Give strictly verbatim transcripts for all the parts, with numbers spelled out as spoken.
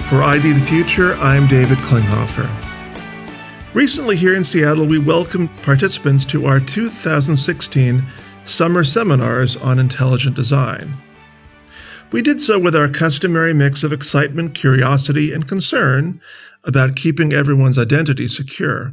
For I D the Future, I'm David Klinghoffer. Recently here in Seattle, we welcomed participants to our two thousand sixteen Summer Seminars on Intelligent Design. We did so with our customary mix of excitement, curiosity, and concern about keeping everyone's identity secure.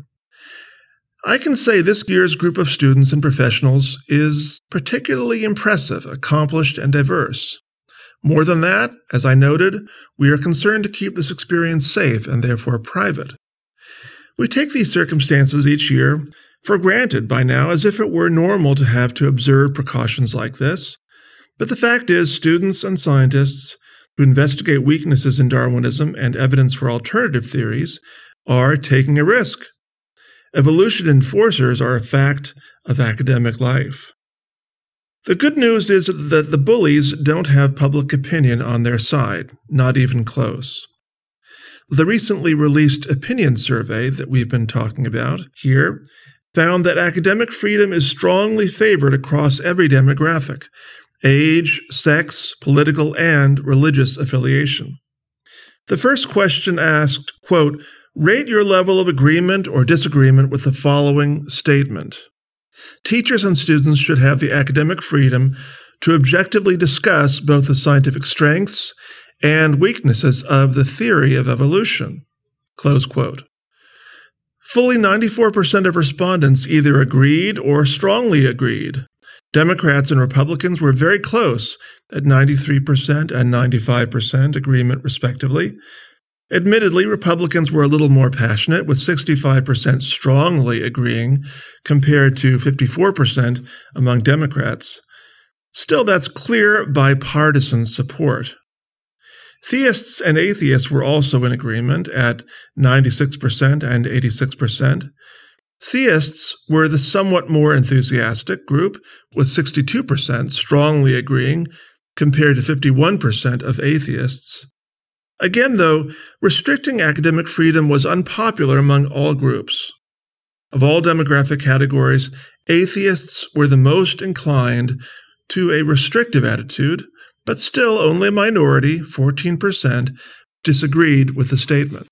I can say this year's group of students and professionals is particularly impressive, accomplished, and diverse. More than that, as I noted, we are concerned to keep this experience safe and therefore private. We take these circumstances each year for granted by now, as if it were normal to have to observe precautions like this. But the fact is, students and scientists who investigate weaknesses in Darwinism and evidence for alternative theories are taking a risk. Evolution enforcers are a fact of academic life. The good news is that the bullies don't have public opinion on their side, not even close. The recently released opinion survey that we've been talking about here found that academic freedom is strongly favored across every demographic: age, sex, political, and religious affiliation. The first question asked, quote, "Rate your level of agreement or disagreement with the following statement. Teachers and students should have the academic freedom to objectively discuss both the scientific strengths and weaknesses of the theory of evolution." Close quote. Fully ninety-four percent of respondents either agreed or strongly agreed. Democrats and Republicans were very close at ninety-three percent and ninety-five percent agreement, respectively. Admittedly, Republicans were a little more passionate, with sixty-five percent strongly agreeing compared to fifty-four percent among Democrats. Still, that's clear bipartisan support. Theists and atheists were also in agreement at ninety-six percent and eighty-six percent. Theists were the somewhat more enthusiastic group, with sixty-two percent strongly agreeing compared to fifty-one percent of atheists. Again, though, restricting academic freedom was unpopular among all groups. Of all demographic categories, atheists were the most inclined to a restrictive attitude, but still only a minority, fourteen percent, disagreed with the statement.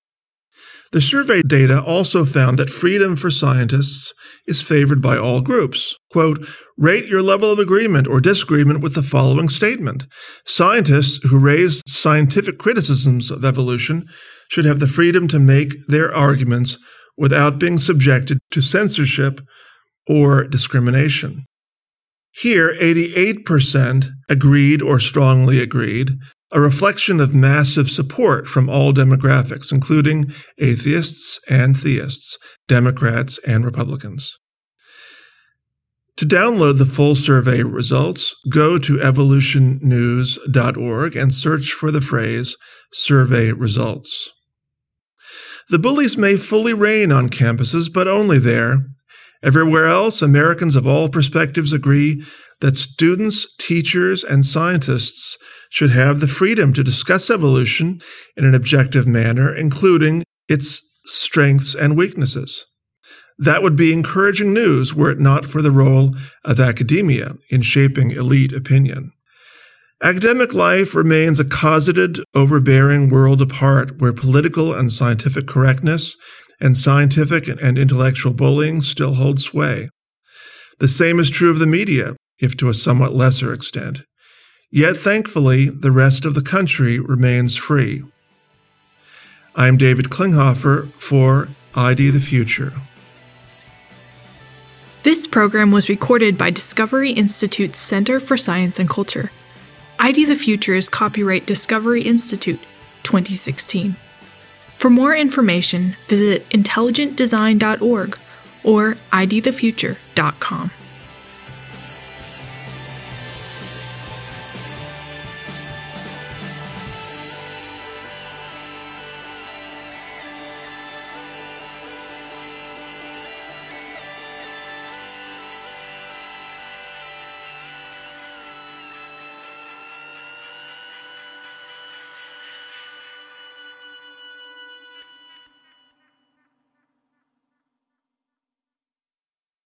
The survey data also found that freedom for scientists is favored by all groups. Quote, "Rate your level of agreement or disagreement with the following statement. Scientists who raise scientific criticisms of evolution should have the freedom to make their arguments without being subjected to censorship or discrimination." Here, eighty-eight percent agreed or strongly agreed, a reflection of massive support from all demographics, including atheists and theists, Democrats and Republicans. To download the full survey results, go to evolution news dot org and search for the phrase survey results. The bullies may fully reign on campuses, but only there. Everywhere else, Americans of all perspectives agree that students, teachers, and scientists should have the freedom to discuss evolution in an objective manner, including its strengths and weaknesses. That would be encouraging news were it not for the role of academia in shaping elite opinion. Academic life remains a cosseted, overbearing world apart where political and scientific correctness and scientific and intellectual bullying still hold sway. The same is true of the media, if to a somewhat lesser extent. Yet, thankfully, the rest of the country remains free. I'm David Klinghoffer for I D the Future. This program was recorded by Discovery Institute's Center for Science and Culture. I D the Future is copyright Discovery Institute, twenty sixteen. For more information, visit intelligent design dot org or I D the future dot com.